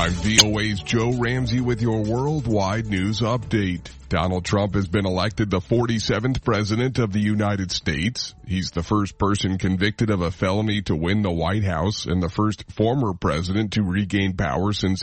I'm VOA's Joe Ramsey with your worldwide news update. Donald Trump has been elected the 47th president of the United States. He's the first person convicted of a felony to win the White House and the first former president to regain power since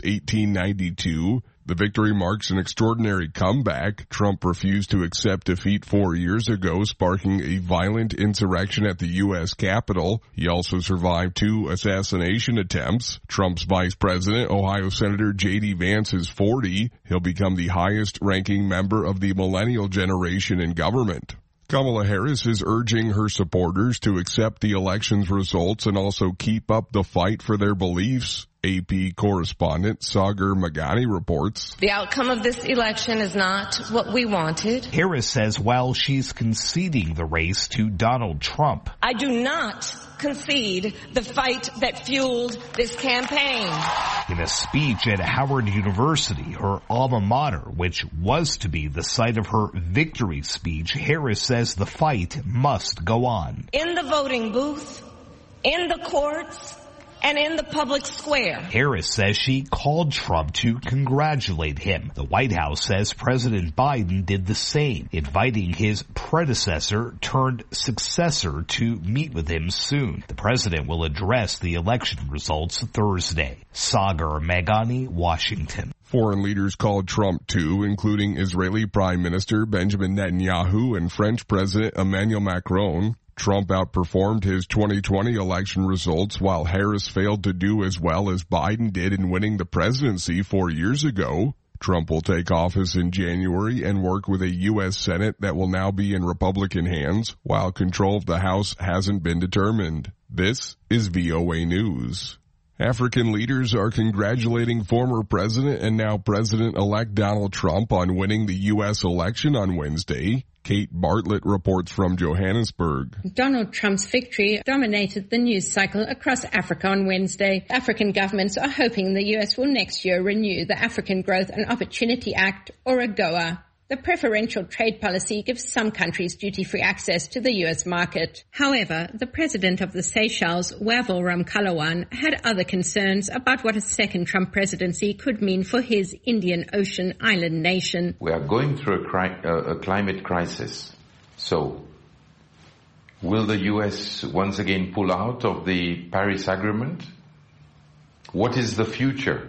1892. The victory marks an extraordinary comeback. Trump refused to accept defeat 4 years ago, sparking a violent insurrection at the U.S. Capitol. He also survived 2 assassination attempts. Trump's vice president, Ohio Senator J.D. Vance, is 40. He'll become the highest-ranking member of the millennial generation in government. Kamala Harris is urging her supporters to accept the election's results and also keep up the fight for their beliefs. AP correspondent Sagar Meghani reports. The outcome of this election is not what we wanted. Harris says while she's conceding the race to Donald Trump, I do not concede the fight that fueled this campaign. In a speech at Howard University, her alma mater, which was to be the site of her victory speech, Harris says the fight must go on. In the voting booth, in the courts, and in the public square. Harris says she called Trump to congratulate him. The White House says President Biden did the same, inviting his predecessor turned successor to meet with him soon. The president will address the election results Thursday. Sagar Meghani, Washington. Foreign leaders called Trump too, including Israeli Prime Minister Benjamin Netanyahu and French President Emmanuel Macron. Trump outperformed his 2020 election results while Harris failed to do as well as Biden did in winning the presidency 4 years ago. Trump will take office in January and work with a U.S. Senate that will now be in Republican hands, while control of the House hasn't been determined. This is VOA News. African leaders are congratulating former President and now President-elect Donald Trump on winning the U.S. election on Wednesday. Kate Bartlett reports from Johannesburg. Donald Trump's victory dominated the news cycle across Africa on Wednesday. African governments are hoping the U.S. will next year renew the African Growth and Opportunity Act, or AGOA. The preferential trade policy gives some countries duty-free access to the U.S. market. However, the president of the Seychelles, Wavel Ramkalawan, had other concerns about what a second Trump presidency could mean for his Indian Ocean island nation. We are going through a climate crisis. So, will the U.S. once again pull out of the Paris Agreement? What is the future?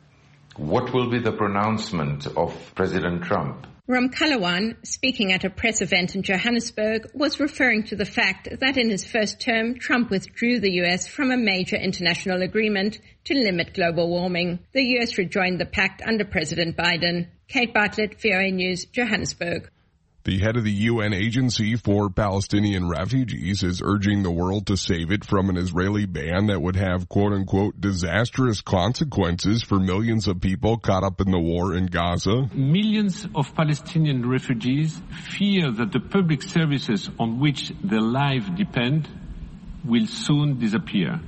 What will be the pronouncement of President Trump? Ramkalawan, speaking at a press event in Johannesburg, was referring to the fact that in his first term, Trump withdrew the U.S. from a major international agreement to limit global warming. The U.S. rejoined the pact under President Biden. Kate Bartlett, VOA News, Johannesburg. The head of the UN Agency for Palestinian Refugees is urging the world to save it from an Israeli ban that would have quote-unquote disastrous consequences for millions of people caught up in the war in Gaza. Millions of Palestinian refugees fear that the public services on which their lives depend will soon disappear.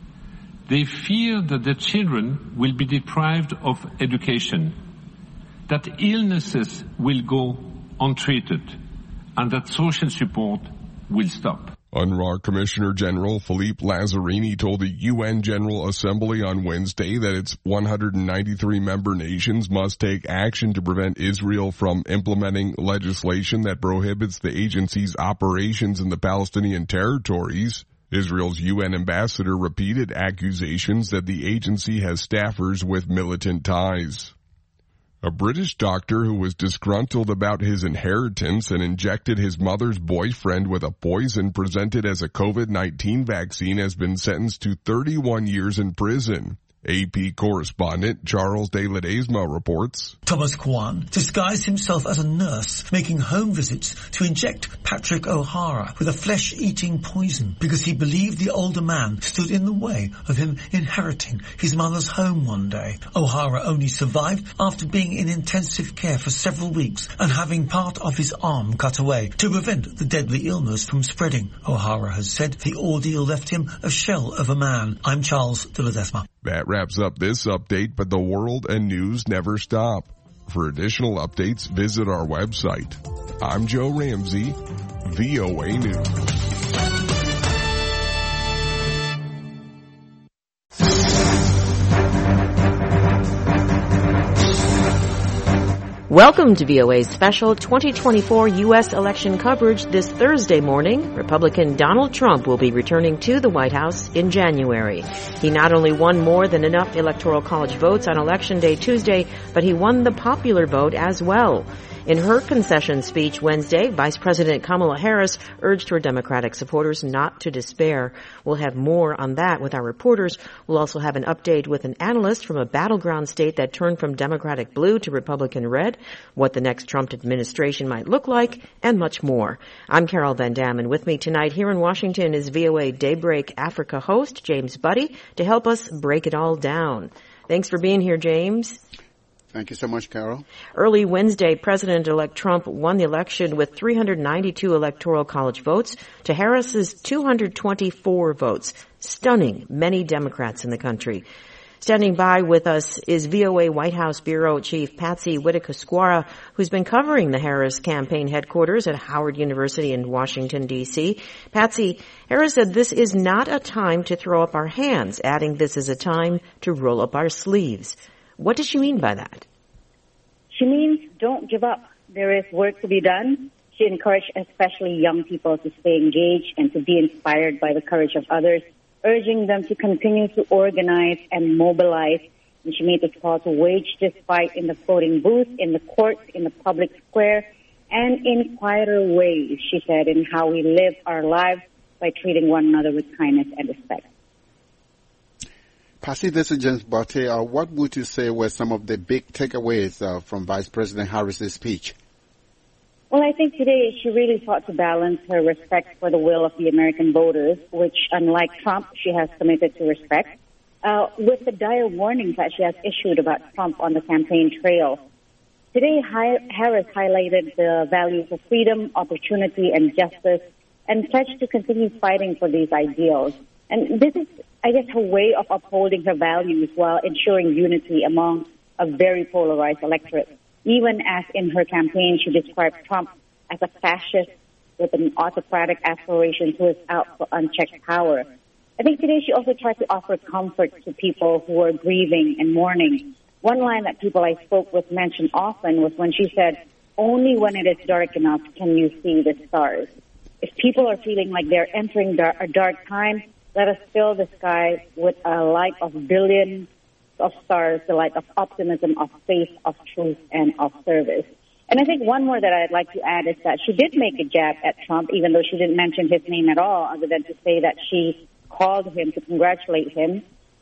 They fear that their children will be deprived of education, that illnesses will go untreated, and that social support will stop. UNRWA Commissioner General Philippe Lazzarini told the UN General Assembly on Wednesday that its 193 member nations must take action to prevent Israel from implementing legislation that prohibits the agency's operations in the Palestinian territories. Israel's UN ambassador repeated accusations that the agency has staffers with militant ties. A British doctor who was disgruntled about his inheritance and injected his mother's boyfriend with a poison presented as a COVID-19 vaccine has been sentenced to 31 years in prison. AP correspondent Charles de Ledesma reports. Thomas Kwan disguised himself as a nurse, making home visits to inject Patrick O'Hara with a flesh-eating poison because he believed the older man stood in the way of him inheriting his mother's home one day. O'Hara only survived after being in intensive care for several weeks and having part of his arm cut away to prevent the deadly illness from spreading. O'Hara has said the ordeal left him a shell of a man. I'm Charles de Ledesma. That wraps up this update, but the world and news never stop. For additional updates, visit our website. I'm Joe Ramsey, VOA News. Welcome to VOA's special 2024 U.S. election coverage this Thursday morning. Republican Donald Trump will be returning to the White House in January. He not only won more than enough Electoral College votes on Election Day Tuesday, but he won the popular vote as well. In her concession speech Wednesday, Vice President Kamala Harris urged her Democratic supporters not to despair. We'll have more on that with our reporters. We'll also have an update with an analyst from a battleground state that turned from Democratic blue to Republican red, what the next Trump administration might look like, and much more. I'm Carol Van Dam, and with me tonight here in Washington is VOA Daybreak Africa host James Buddy to help us break it all down. Thanks for being here, James. Thank you so much, Carol. Early Wednesday, President-elect Trump won the election with 392 Electoral College votes to Harris's 224 votes, stunning many Democrats in the country. Standing by with us is VOA White House Bureau Chief Patsy Widakuswara, who's been covering the Harris campaign headquarters at Howard University in Washington, D.C. Patsy, Harris said this is not a time to throw up our hands, adding this is a time to roll up our sleeves. What does she mean by that? She means don't give up. There is work to be done. She encouraged especially young people to stay engaged and to be inspired by the courage of others, urging them to continue to organize and mobilize. And she made this call to wage this fight in the voting booth, in the courts, in the public square, and in quieter ways, she said, in how we live our lives by treating one another with kindness and respect. Patsy, this is James Buddy. What would you say were some of the big takeaways from Vice President Harris's speech? Well, I think today she really sought to balance her respect for the will of the American voters, which, unlike Trump, she has committed to respect, with the dire warnings that she has issued about Trump on the campaign trail. Today, Harris highlighted the values of freedom, opportunity, and justice, and pledged to continue fighting for these ideals. And this is, I guess, her way of upholding her values while ensuring unity among a very polarized electorate. Even as in her campaign, she described Trump as a fascist with an autocratic aspiration who is out for unchecked power. I think today she also tried to offer comfort to people who are grieving and mourning. One line that people I spoke with mentioned often was when she said, "Only when it is dark enough can you see the stars." If people are feeling like they're entering a dark time, let us fill the sky with a light of billions of stars, the light of optimism, of faith, of truth, and of service. And I think one more that I'd like to add is that she did make a jab at Trump, even though she didn't mention his name at all, other than to say that she called him to congratulate him.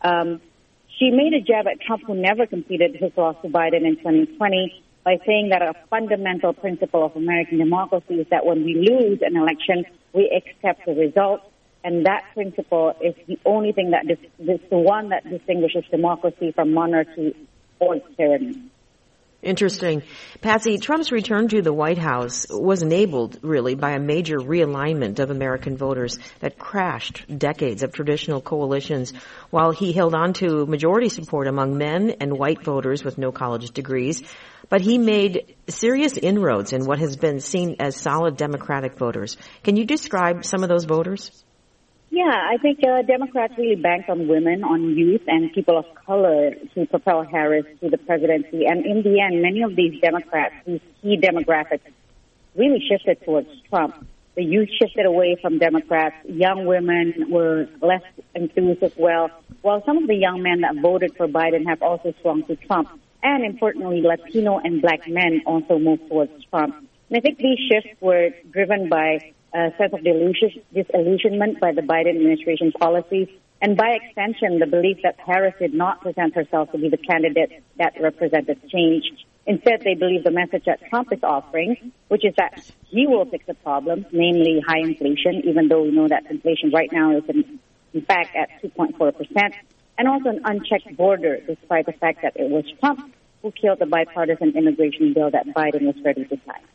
She made a jab at Trump, who never conceded his loss to Biden in 2020, by saying that a fundamental principle of American democracy is that when we lose an election, we accept the result. And that principle is the only thing that is the one that distinguishes democracy from monarchy or tyranny. Interesting. Patsy, Trump's return to the White House was enabled, really, by a major realignment of American voters that crashed decades of traditional coalitions, while he held on to majority support among men and white voters with no college degrees. But he made serious inroads in what has been seen as solid Democratic voters. Can you describe some of those voters? Yeah, I think Democrats really banked on women, on youth, and people of color to propel Harris to the presidency. And in the end, many of these Democrats, these key demographics, really shifted towards Trump. The youth shifted away from Democrats. Young women were less enthused as well, while some of the young men that voted for Biden have also swung to Trump. And importantly, Latino and black men also moved towards Trump. And I think these shifts were driven by a sense of disillusionment by the Biden administration policies, and by extension, the belief that Harris did not present herself to be the candidate that represented change. Instead, they believe the message that Trump is offering, which is that he will fix the problem, namely high inflation, even though we know that inflation right now is in fact at 2.4%, and also an unchecked border, despite the fact that it was Trump who killed the bipartisan immigration bill that Biden was ready to sign.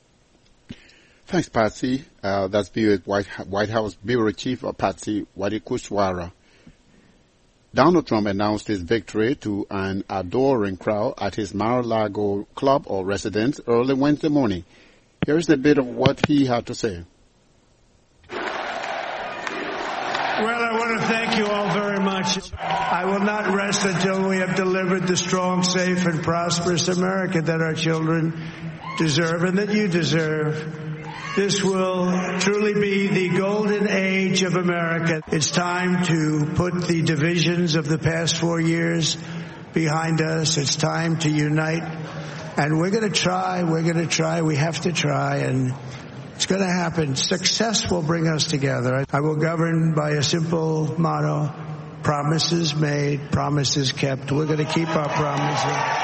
Thanks, Patsy. That's White House Bureau Chief Patsy Widakuswara. Donald Trump announced his victory to an adoring crowd at his Mar-a-Lago club or residence early Wednesday morning. Here's a bit of what he had to say. Well, I want to thank you all very much. I will not rest until we have delivered the strong, safe, and prosperous America that our children deserve and that you deserve. This will truly be the golden age of America. It's time to put the divisions of the past 4 years behind us. It's time to unite. And we're going to try. We have to try. And it's going to happen. Success will bring us together. I will govern by a simple motto: promises made, promises kept. We're going to keep our promises.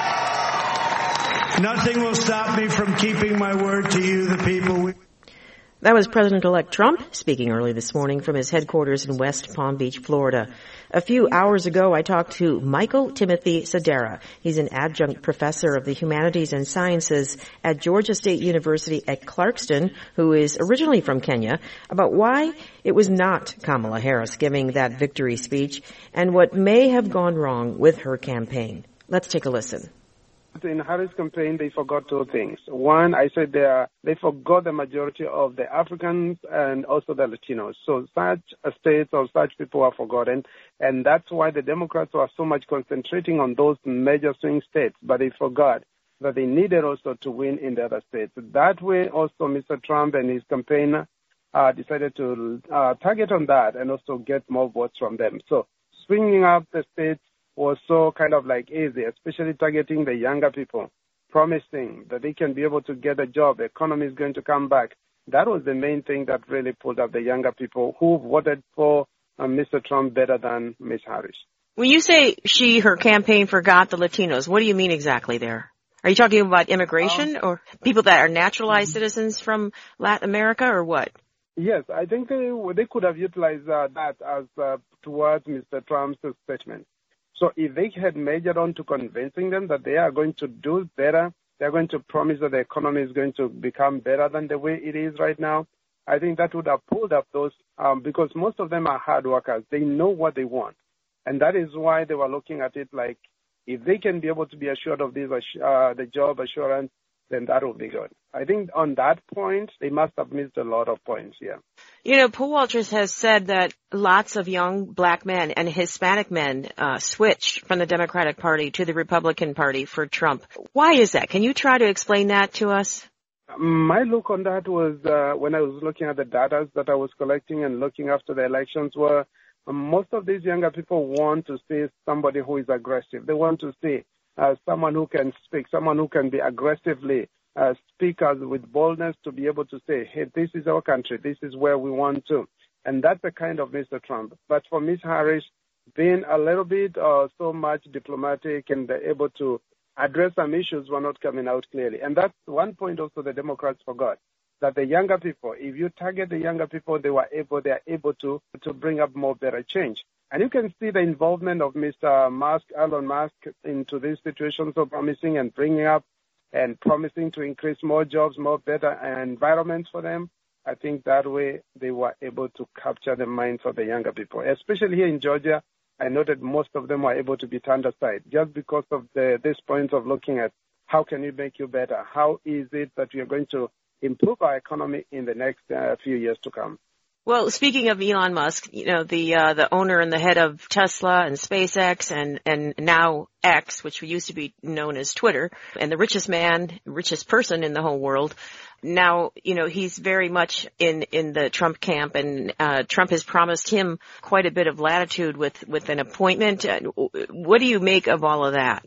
Nothing will stop me from keeping my word to you, the people. That was President-elect Trump speaking early this morning from his headquarters in West Palm Beach, Florida. A few hours ago, I talked to Michael Timothy Sedera. He's an adjunct professor of the humanities and sciences at Georgia State University at Clarkston, who is originally from Kenya, about why it was not Kamala Harris giving that victory speech and what may have gone wrong with her campaign. Let's take a listen. In Harris' campaign, they forgot two things. One, I said they forgot the majority of the Africans and also the Latinos. So such states or such people are forgotten, and that's why the Democrats were so much concentrating on those major swing states, but they forgot that they needed also to win in the other states. That way, also, Mr. Trump and his campaign decided to target on that and also get more votes from them. So swinging up the states was so kind of like easy, especially targeting the younger people, promising that they can be able to get a job, the economy is going to come back. That was the main thing that really pulled up the younger people who voted for Mr. Trump better than Ms. Harris. When you say her campaign forgot the Latinos, what do you mean exactly there? Are you talking about immigration or people that are naturalized citizens from Latin America or what? Yes, I think they could have utilized that as towards Mr. Trump's statement. So if they had majored on to convincing them that they are going to do better, they're going to promise that the economy is going to become better than the way it is right now, I think that would have pulled up those, because most of them are hard workers. They know what they want. And that is why they were looking at it like, if they can be able to be assured of this, the job assurance, then that will be good. I think on that point, they must have missed a lot of points here. You know, Paul Walters has said that lots of young black men and Hispanic men switched from the Democratic Party to the Republican Party for Trump. Why is that? Can you try to explain that to us? My look on that was when I was looking at the data that I was collecting and looking after the elections were most of these younger people want to see somebody who is aggressive. They want to see someone who can speak, someone who can be aggressively speak with boldness to be able to say, hey, this is our country, this is where we want to. And that's the kind of Mr. Trump. But for Ms. Harris, being a little bit so much diplomatic and able to address some issues were not coming out clearly. And that's one point also the Democrats forgot, that the younger people, if you target the younger people, they are able to bring up more better change. And you can see the involvement of Mr. Musk, Elon Musk, into this situation, so promising and bringing up and promising to increase more jobs, more better environments for them. I think that way they were able to capture the minds of the younger people. Especially here in Georgia, I noted most of them were able to be turned aside just because of this point of looking at how can we make you better? How is it that we are going to improve our economy in the next few years to come? Well, speaking of Elon Musk, you know, the owner and the head of Tesla and SpaceX and now X, which used to be known as Twitter, and the richest person in the whole world. Now, you know, he's very much in the Trump camp, and Trump has promised him quite a bit of latitude with an appointment. What do you make of all of that?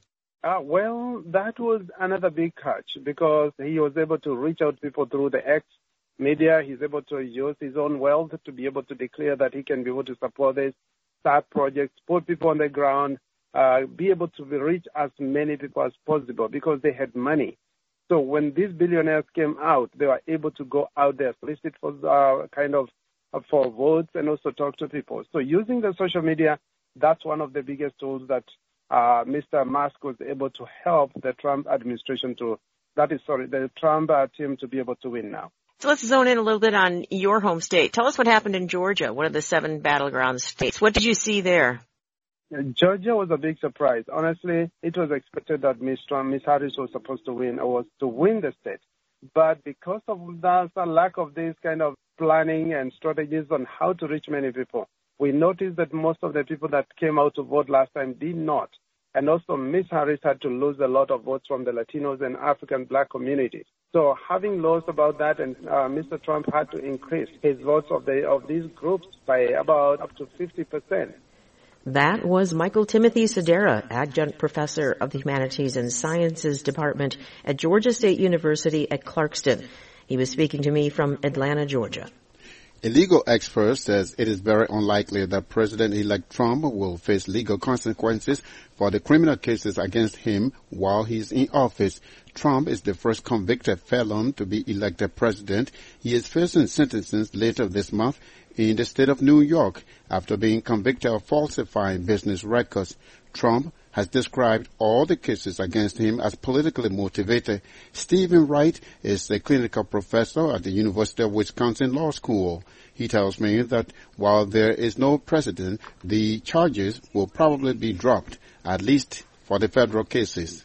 Well, that was another big catch because he was able to reach out to people through the X media. He's able to use his own wealth to be able to declare that he can be able to support this, start projects, put people on the ground, be able to reach as many people as possible because they had money. So when these billionaires came out, they were able to go out there, solicit for for votes and also talk to people. So using the social media, that's one of the biggest tools that Mr. Musk was able to help the Trump administration the Trump team to be able to win now. So let's zone in a little bit on your home state. Tell us what happened in Georgia, one of the 7 battleground states. What did you see there? Georgia was a big surprise. Honestly, it was expected that Ms. Harris was supposed to win the state. But because of the lack of this kind of planning and strategies on how to reach many people, we noticed that most of the people that came out to vote last time did not. And also Ms. Harris had to lose a lot of votes from the Latinos and African black communities. So having lost about that, and Mr. Trump had to increase his votes of these groups by about up to 50%. That was Michael Timothy Sedera, adjunct professor of the Humanities and Sciences Department at Georgia State University at Clarkston. He was speaking to me from Atlanta, Georgia. A legal expert says it is very unlikely that President-elect Trump will face legal consequences for the criminal cases against him while he's in office. Trump is the first convicted felon to be elected president. He is facing sentences later this month in the state of New York after being convicted of falsifying business records. Trump has described all the cases against him as politically motivated. Stephen Wright is a clinical professor at the University of Wisconsin Law School. He tells me that while there is no precedent, the charges will probably be dropped, at least for the federal cases.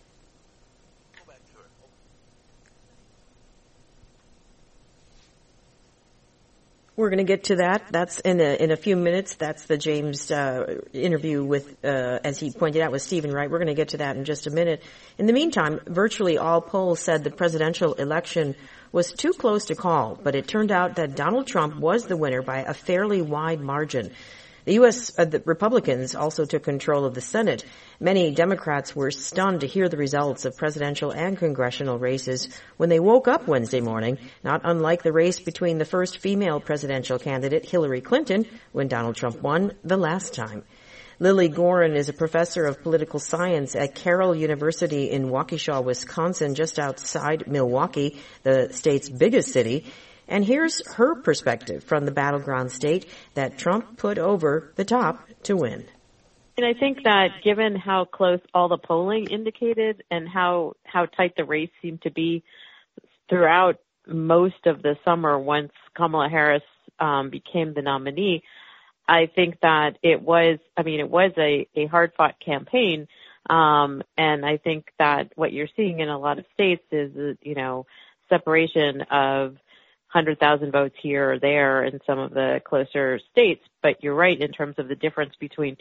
We're going to get to that. That's in a few minutes. That's the James interview with, as he pointed out, with Stephen Wright. We're going to get to that in just a minute. In the meantime, virtually all polls said the presidential election was too close to call, but it turned out that Donald Trump was the winner by a fairly wide margin. The Republicans also took control of the Senate. Many Democrats were stunned to hear the results of presidential and congressional races when they woke up Wednesday morning, not unlike the race between the first female presidential candidate, Hillary Clinton, when Donald Trump won the last time. Lily Gorin is a professor of political science at Carroll University in Waukesha, Wisconsin, just outside Milwaukee, the state's biggest city. And here's her perspective from the battleground state that Trump put over the top to win. And I think that given how close all the polling indicated and how tight the race seemed to be throughout most of the summer once Kamala Harris became the nominee, I think that it was a hard-fought campaign. And I think that what you're seeing in a lot of states is, separation of 100,000 votes here or there in some of the closer states. But you're right in terms of the difference between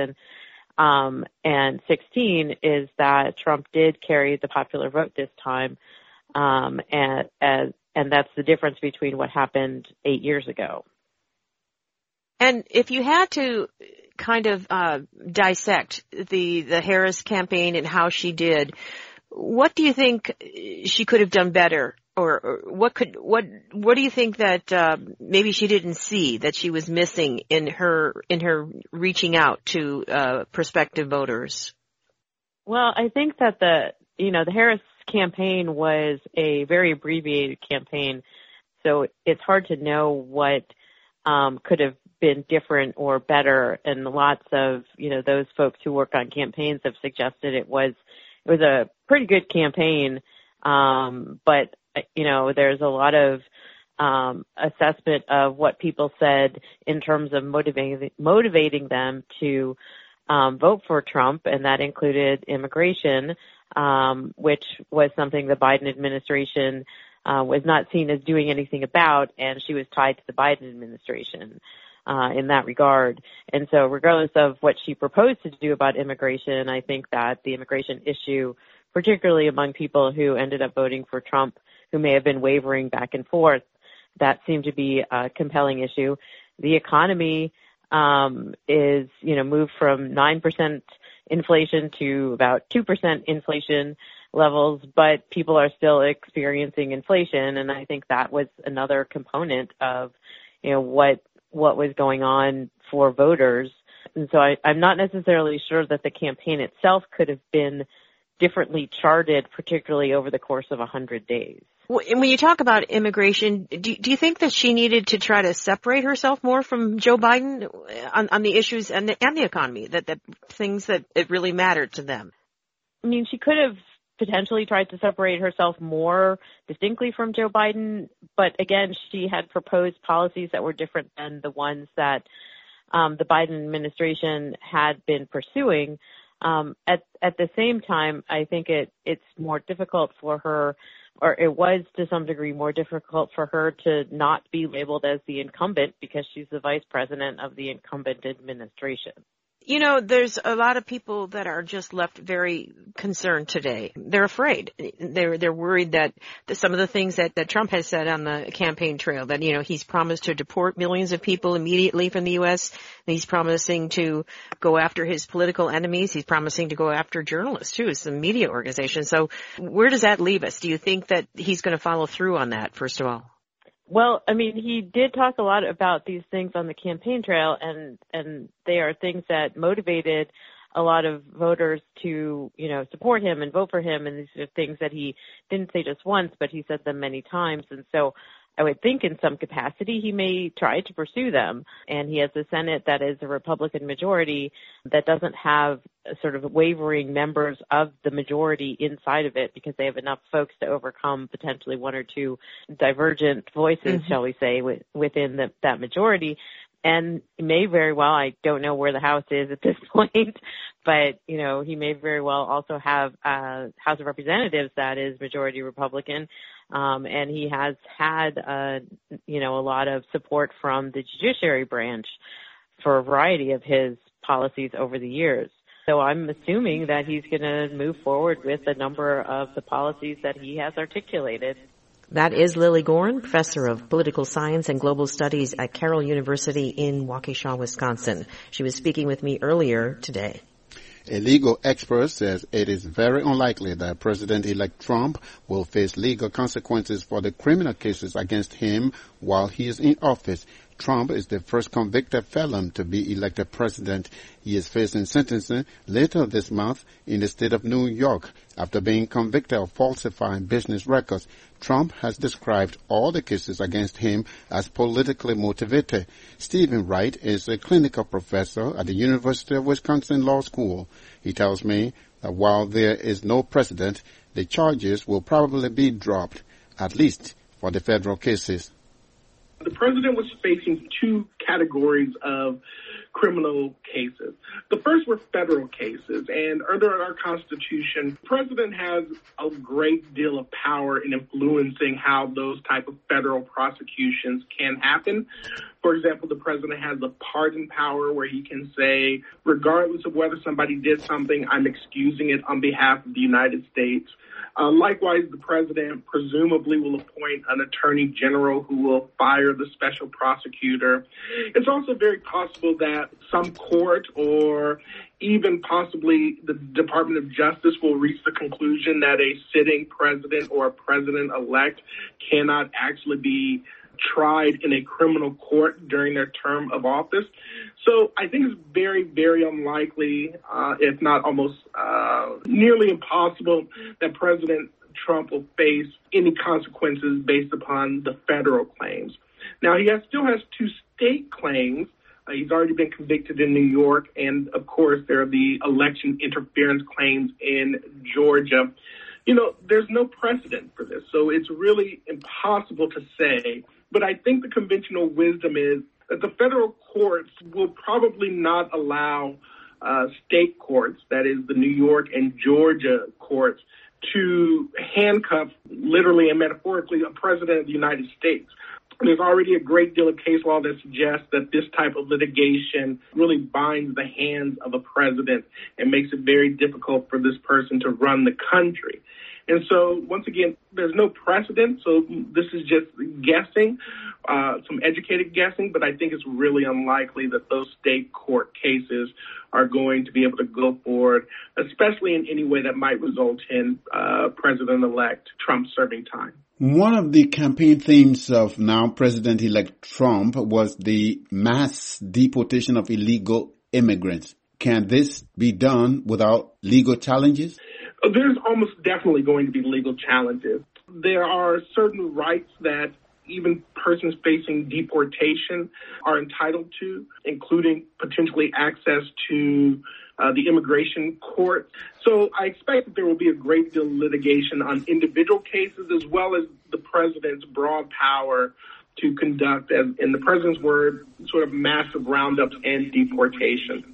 2016 is that Trump did carry the popular vote this time. And that's the difference between what happened 8 years ago. And if you had to kind of dissect the Harris campaign and how she did, what do you think she could have done better? Or what do you think that maybe she didn't see that she was missing in her reaching out to prospective voters? Well, I think that the Harris campaign was a very abbreviated campaign, so it's hard to know what could have been different or better. And lots of those folks who work on campaigns have suggested it was a pretty good campaign, but there's a lot of assessment of what people said in terms of motivating them to vote for Trump, and that included immigration, which was something the Biden administration was not seen as doing anything about, and she was tied to the Biden administration in that regard. And so regardless of what she proposed to do about immigration, I think that the immigration issue, particularly among people who ended up voting for Trump, who may have been wavering back and forth, that seemed to be a compelling issue. The economy is, moved from 9% inflation to about 2% inflation levels, but people are still experiencing inflation, and I think that was another component of, what was going on for voters. And so I'm not necessarily sure that the campaign itself could have been differently charted, particularly over the course of 100 days. When you talk about immigration, do you think that she needed to try to separate herself more from Joe Biden on the issues and the economy, that things that it really mattered to them? I mean, she could have potentially tried to separate herself more distinctly from Joe Biden, but again, she had proposed policies that were different than the ones that the Biden administration had been pursuing. At the same time, I think it's more difficult for her, or it was to some degree more difficult for her to not be labeled as the incumbent because she's the vice president of the incumbent administration. You know, there's a lot of people that are just left very concerned today. They're afraid. They're worried that some of the things that Trump has said on the campaign trail, that, you know, he's promised to deport millions of people immediately from the U.S. He's promising to go after his political enemies. He's promising to go after journalists, too. It's a media organization. So where does that leave us? Do you think that he's going to follow through on that, first of all? Well, I mean, he did talk a lot about these things on the campaign trail, and they are things that motivated a lot of voters to, you know, support him and vote for him. And these are things that he didn't say just once, but he said them many times. And so I would think in some capacity he may try to pursue them. And he has a Senate that is a Republican majority that doesn't have sort of wavering members of the majority inside of it, because they have enough folks to overcome potentially one or two divergent voices, shall we say, within that majority. And it may very well, I don't know where the House is at this point, but, you know, he may very well also have a House of Representatives that is majority Republican. And he has had, you know, a lot of support from the judiciary branch for a variety of his policies over the years. So I'm assuming that he's going to move forward with a number of the policies that he has articulated. That is Lily Goren, professor of political science and global studies at Carroll University in Waukesha, Wisconsin. She was speaking with me earlier today. A legal expert says it is very unlikely that President-elect Trump will face legal consequences for the criminal cases against him while he is in office. Trump is the first convicted felon to be elected president. He is facing sentencing later this month in the state of New York after being convicted of falsifying business records. Trump has described all the cases against him as politically motivated. Stephen Wright is a clinical professor at the University of Wisconsin Law School. He tells me that while there is no precedent, the charges will probably be dropped, at least for the federal cases. The president was facing two categories of criminal cases. The first were federal cases, and under our Constitution, the president has a great deal of power in influencing how those type of federal prosecutions can happen. For example, the president has the pardon power where he can say, regardless of whether somebody did something, I'm excusing it on behalf of the United States. Likewise, the president presumably will appoint an attorney general who will fire the special prosecutor. It's also very possible that some court or even possibly the Department of Justice will reach the conclusion that a sitting president or a president-elect cannot actually be tried in a criminal court during their term of office. So I think it's very, very unlikely, if not almost nearly impossible, that President Trump will face any consequences based upon the federal claims. Now, he still has two state claims. He's already been convicted in New York, and, of course, there are the election interference claims in Georgia. You know, there's no precedent for this, so it's really impossible to say. But I think the conventional wisdom is that the federal courts will probably not allow state courts, that is the New York and Georgia courts, to handcuff, literally and metaphorically, a president of the United States. There's already a great deal of case law that suggests that this type of litigation really binds the hands of a president and makes it very difficult for this person to run the country. And so, once again, there's no precedent, so this is just guessing, some educated guessing, but I think it's really unlikely that those state court cases are going to be able to go forward, especially in any way that might result in President-elect Trump serving time. One of the campaign themes of now President-elect Trump was the mass deportation of illegal immigrants. Can this be done without legal challenges? There's almost definitely going to be legal challenges. There are certain rights that even persons facing deportation are entitled to, including potentially access to the immigration court. So I expect that there will be a great deal of litigation on individual cases as well as the president's broad power to conduct, as in the president's word, sort of massive roundups and deportation.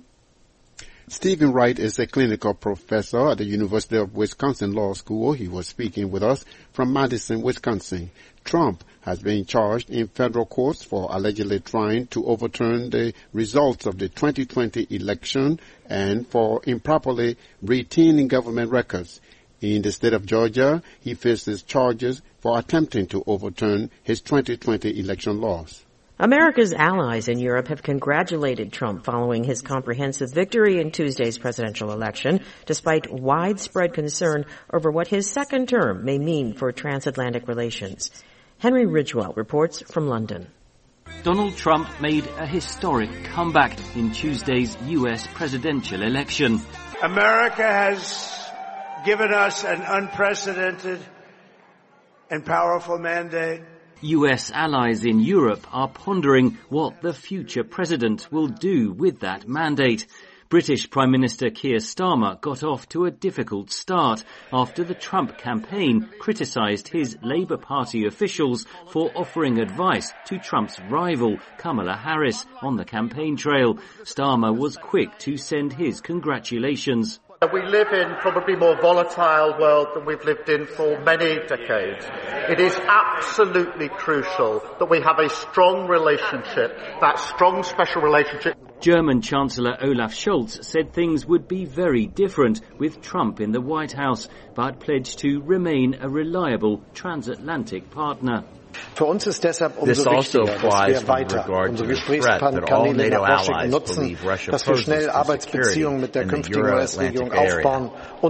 Stephen Wright is a clinical professor at the University of Wisconsin Law School. He was speaking with us from Madison, Wisconsin. Trump has been charged in federal courts for allegedly trying to overturn the results of the 2020 election and for improperly retaining government records. In the state of Georgia, he faces charges for attempting to overturn his 2020 election laws. America's allies in Europe have congratulated Trump following his comprehensive victory in Tuesday's presidential election, despite widespread concern over what his second term may mean for transatlantic relations. Henry Ridgwell reports from London. Donald Trump made a historic comeback in Tuesday's U.S. presidential election. America has given us an unprecedented and powerful mandate. US allies in Europe are pondering what the future president will do with that mandate. British Prime Minister Keir Starmer got off to a difficult start after the Trump campaign criticised his Labour Party officials for offering advice to Trump's rival, Kamala Harris, on the campaign trail. Starmer was quick to send his congratulations. We live in probably a more volatile world than we've lived in for many decades. It is absolutely crucial that we have a strong relationship, that strong special relationship. German Chancellor Olaf Scholz said things would be very different with Trump in the White House, but pledged to remain a reliable transatlantic partner. This also applies with regard to the threat that all NATO allies believe Russia poses to security in the Euro-Atlantic area.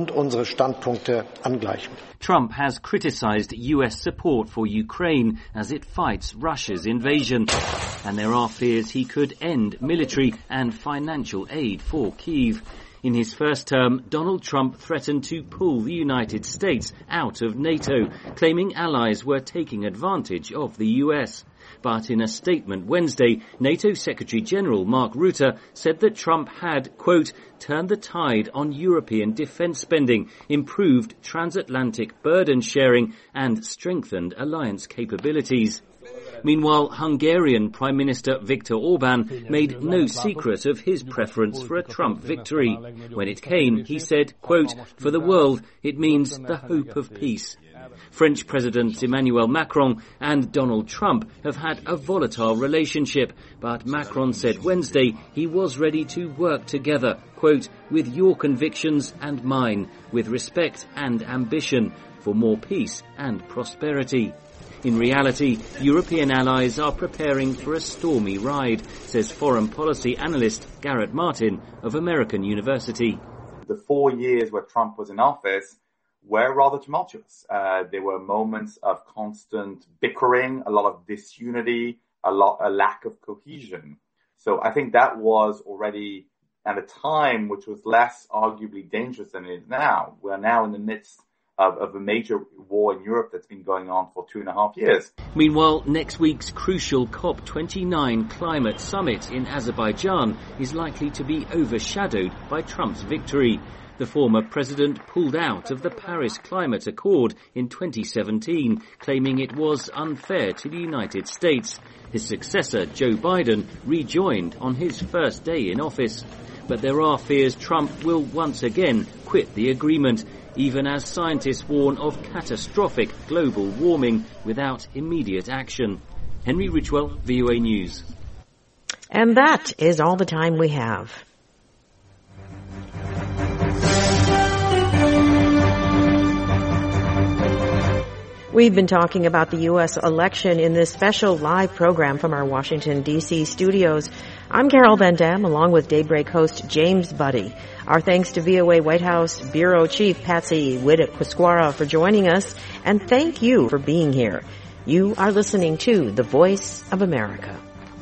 Trump has criticized U.S. support for Ukraine as it fights Russia's invasion, and there are fears he could end military and financial aid for Kyiv. In his first term, Donald Trump threatened to pull the United States out of NATO, claiming allies were taking advantage of the US. But in a statement Wednesday, NATO Secretary-General Mark Rutte said that Trump had, quote, turned the tide on European defense spending, improved transatlantic burden sharing, and strengthened alliance capabilities. Meanwhile, Hungarian Prime Minister Viktor Orban made no secret of his preference for a Trump victory. When it came, he said, quote, for the world, it means the hope of peace. French President Emmanuel Macron and Donald Trump have had a volatile relationship, but Macron said Wednesday he was ready to work together, quote, with your convictions and mine, with respect and ambition, for more peace and prosperity. In reality, European allies are preparing for a stormy ride, says foreign policy analyst Garrett Martin of American University. The 4 years where Trump was in office were rather tumultuous. There were moments of constant bickering, a lot of disunity, a lack of cohesion. So I think that was already at a time which was less arguably dangerous than it is now. We're now in the midst of a major war in Europe that's been going on for 2.5 years. Meanwhile, next week's crucial COP29 climate summit in Azerbaijan is likely to be overshadowed by Trump's victory. The former president pulled out of the Paris Climate Accord in 2017, claiming it was unfair to the United States. His successor, Joe Biden, rejoined on his first day in office. But there are fears Trump will once again quit the agreement, even as scientists warn of catastrophic global warming without immediate action. Henry Ridgwell, VOA News. And that is all the time we have. We've been talking about the U.S. election in this special live program from our Washington, D.C. studios. I'm Carol Van Dam, along with Daybreak host James Buddy. Our thanks to VOA White House Bureau Chief Patsy Widakuswara for joining us, and thank you for being here. You are listening to The Voice of America.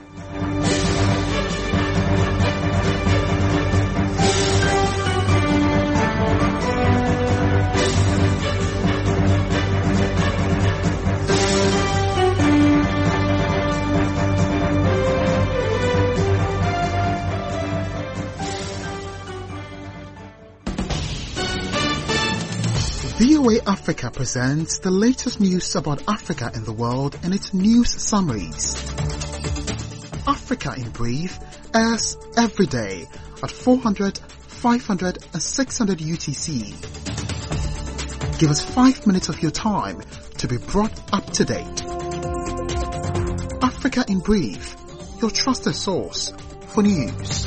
VOA Africa presents the latest news about Africa and the world in its news summaries. Africa in Brief airs every day at 400, 500 and 600 UTC. Give us 5 minutes of your time to be brought up to date. Africa in Brief, your trusted source for news.